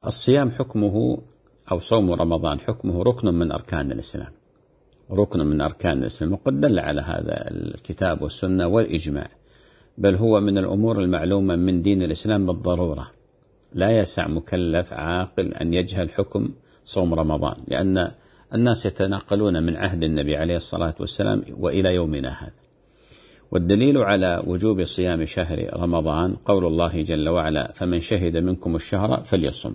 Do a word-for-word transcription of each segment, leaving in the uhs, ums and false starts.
الصيام حكمه أو صوم رمضان حكمه ركن من أركان الإسلام، ركن من أركان الإسلام، وقد دل على هذا الكتاب والسنة والإجماع، بل هو من الأمور المعلومة من دين الإسلام بالضرورة. لا يسع مكلف عاقل أن يجهل حكم صوم رمضان، لأن الناس يتناقلون من عهد النبي عليه الصلاة والسلام وإلى يومنا هذا. والدليل على وجوب صيام شهر رمضان قول الله جل وعلا: فمن شهد منكم الشهر فليصم.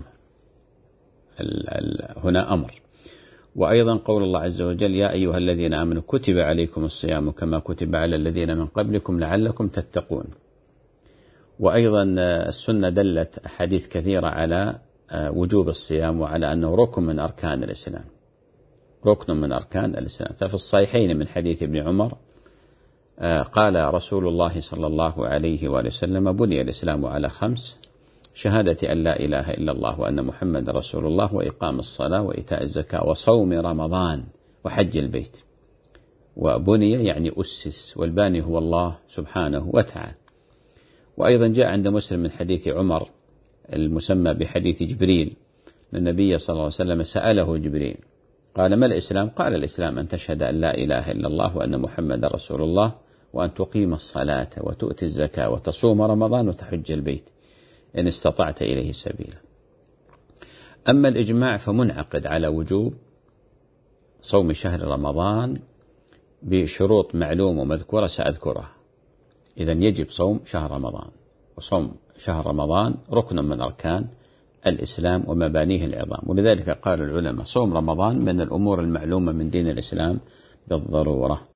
هنا أمر. وأيضا قول الله عز وجل: يا أيها الذين آمنوا كتب عليكم الصيام كما كتب على الذين من قبلكم لعلكم تتقون. وأيضا السنة دلت أحاديث كثيرة على وجوب الصيام وعلى أنه ركن من أركان الإسلام، ركن من أركان الإسلام. ففي الصحيحين من حديث ابن عمر قال رسول الله صلى الله عليه وآله وسلم: بني الإسلام على خمس: شهادة أن لا إله إلا الله وأن محمد رسول الله، وإقام الصلاة، وإيتاء الزكاة، وصوم رمضان، وحج البيت. وبني يعني أسس، والباني هو الله سبحانه وتعالى. وأيضا جاء عند مسلم من حديث عمر المسمى بحديث جبريل، النبي صلى الله عليه وسلم سأله جبريل قال: ما الإسلام؟ قال: الإسلام أن تشهد أن لا إله إلا الله وأن محمد رسول الله، وأن تقيم الصلاة، وتؤتي الزكاة، وتصوم رمضان، وتحج البيت إن استطعت إليه سبيلا. أما الإجماع فمنعقد على وجوب صوم شهر رمضان بشروط معلومة ومذكورة سأذكرها. إذن يجب صوم شهر رمضان، وصوم شهر رمضان ركن من أركان الإسلام ومبانيه العظام. ولذلك قال العلماء: صوم رمضان من الأمور المعلومة من دين الإسلام بالضرورة.